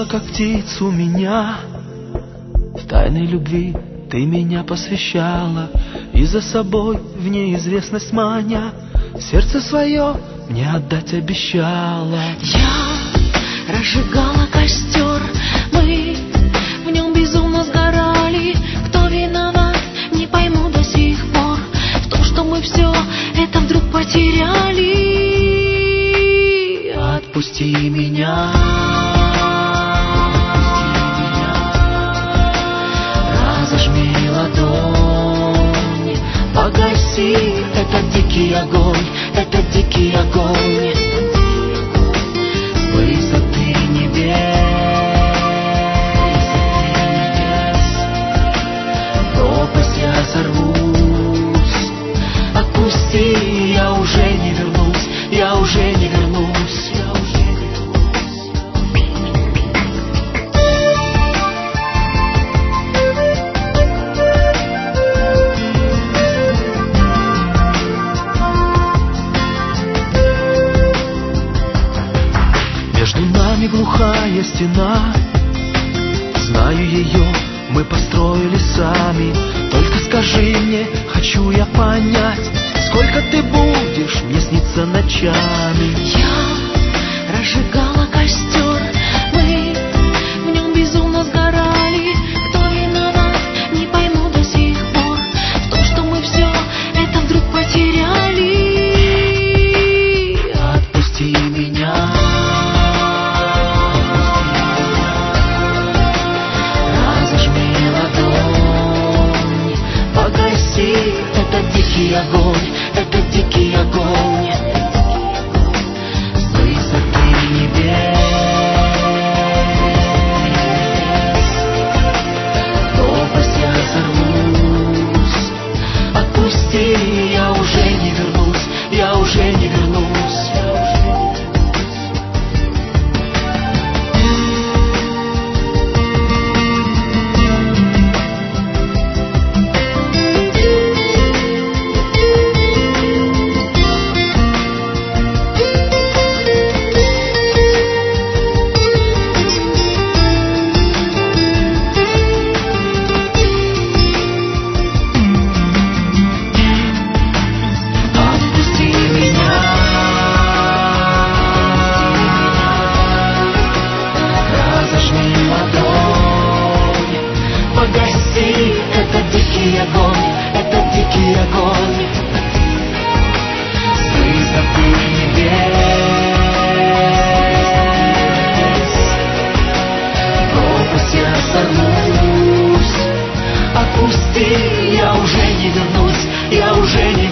как птицу меня. В тайной любви ты меня посвящала, и за собой в неизвестность маня, сердце свое мне отдать обещала. Я разжигала костер, мы в нем безумно сгорали. Кто виноват, не пойму до сих пор, в том, что мы все это вдруг потеряли. Отпусти меня, разожми ладонь, погаси этот дикий огонь, этот дикий огонь. С высоты небес, в пропасть я сорвусь. Отпусти, я уже не вернусь, я уже не вернусь. Между нами глухая стена, знаю ее, мы построили сами. Только скажи мне, хочу я понять, сколько ты будешь мне сниться ночами. Я разжигала костер, мы в нем безумно сгорали. Кто виноват, не пойму до сих пор, в том, что мы все это вдруг потеряли. Отпусти меня, разожми ладонь, погаси этот дикий огонь, этот дикий огонь. С высоты небес, в пропасть я сорвусь. Отпусти, я уже не вернусь, я уже не вернусь. Погаси этот дикий огонь, этот дикий огонь. С высоты небес, в пропасть я сорвусь. Отпусти, я уже не вернусь, я уже не